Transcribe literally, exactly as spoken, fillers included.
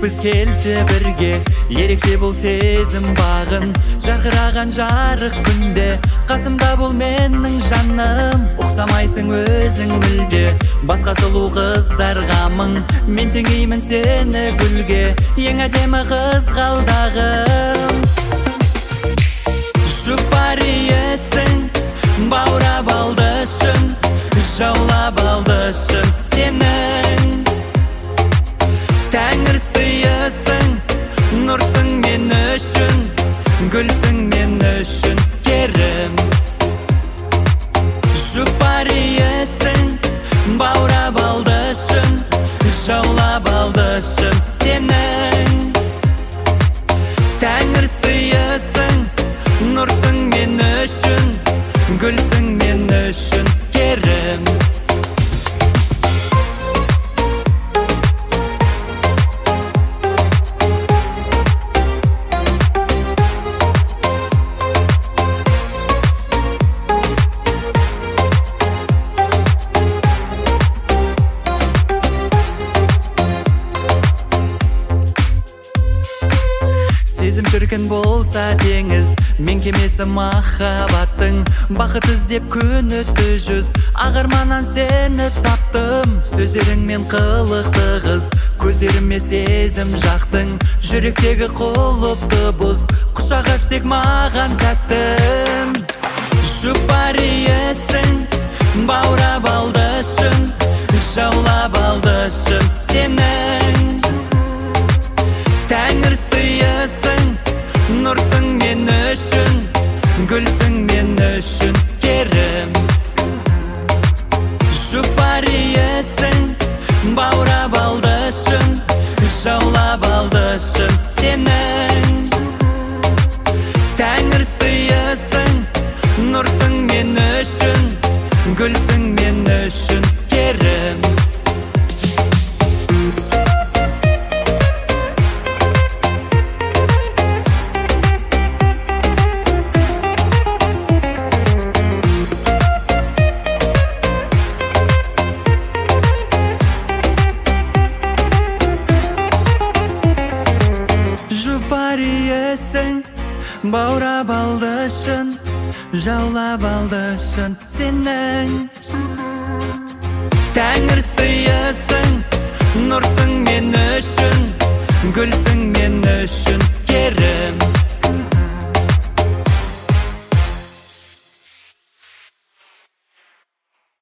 Жүрекпіз келші бірге, ерекше бұл сезім бағын. Жарқыраған жарық күнде, қасымда бұл менің жаным. Ұқсамайсың өзің мүлде, басқа сұлу қыздарға мың. Мен теңеймін сені гүлге, ең әдемі қыз қалдағым. Жұпар иесің, баурап алды шын, жаулап алды шын сенің. Тәңір сыйысың, нұрсың мен үшін, гүлсің мен үшін керім. Жұпар иесің, баурап алды шын, жаулап алды шын сенің. Тәңір сыйысың, нұрсың мен үшін, гүлсің мен үшін керім. Сезім шіркін болса теңіз, мен кемесі махаббаттың. Бақыт іздеп күн өтті жүз, ағарманнан сені таптым. Сөздеріңмен қылықты қыз, көздеріме сезім жақтың. Жүректегі құлыпты бұз, құшақ ач тек маған тәттім. Жұпар иесің, баурап алды шын, жаулап алды шын сенің. Тәңір сыйысың, нұрсың мен үшін, гүлсің мен үшін керім. Жұпар иесің, баурап алды шын, жаулап алды шын сенің. Тәңір сыйысың, нұрсың мен үшін, гүлсің мен үшін керім. Жұпар иесің, баурап алды шын, жаулап алды шын сенің. Тәңір сыйысың, нұрсың мен үшін, гүлсің мен үшін керім.